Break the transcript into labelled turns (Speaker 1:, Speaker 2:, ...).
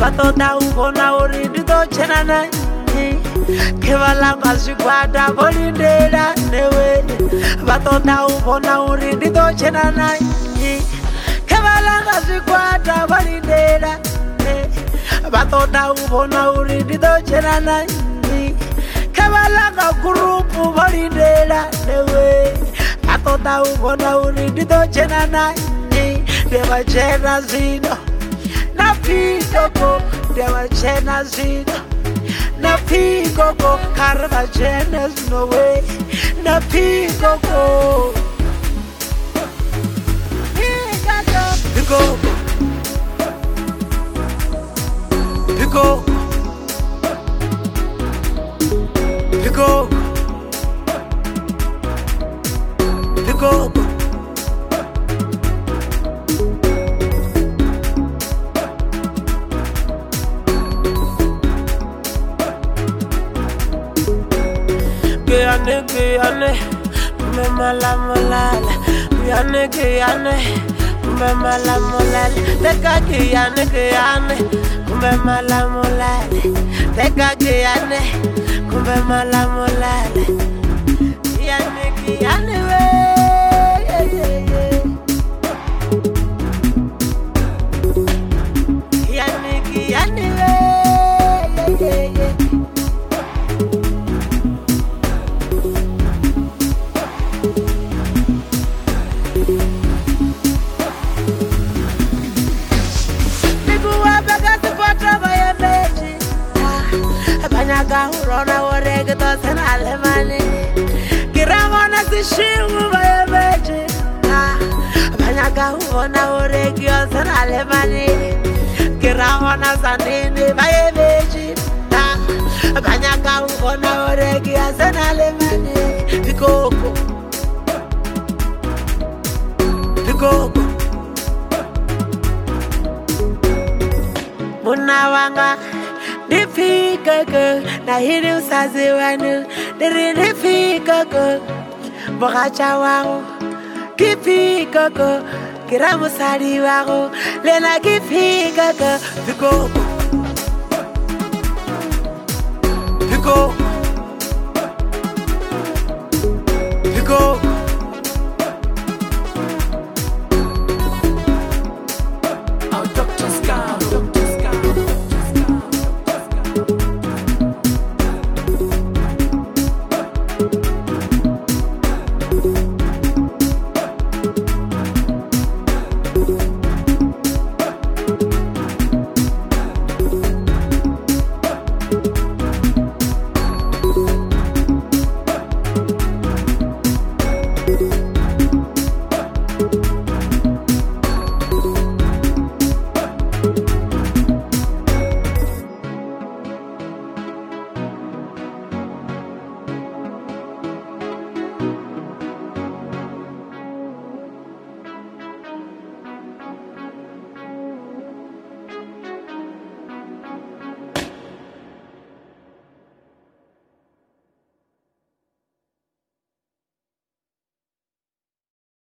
Speaker 1: batota ubona uri ndito chena na kevala ngazigwada bolindela newe batota ubona uri ndito chena na kevala ngazigwada bolindela batota ubona uri ndito chena na kevala ngakurupu bolindela newe batota ubona uri ndito chena na deva chena zino na pikoko deva chena zino na pikoko karva chena zino we na pikoko pikoko pikoko pikoko pikoko Guyane, me malamolala. Guyane, me malamolala. Teka Guyane, me malamolala. Teka Guyane, me malamolala. Guyane, Rona orege to sen alemani kiramona sishimu bayebeje banyaga rona orege to sen alemani kiramona sanini bayebeje banyaga rona orege to sen alemani pikoko munawanga Difikago, na hidu saziwanu, difikago, boracha waro, difikago, kiramu sari waro, lena difikago, Pico.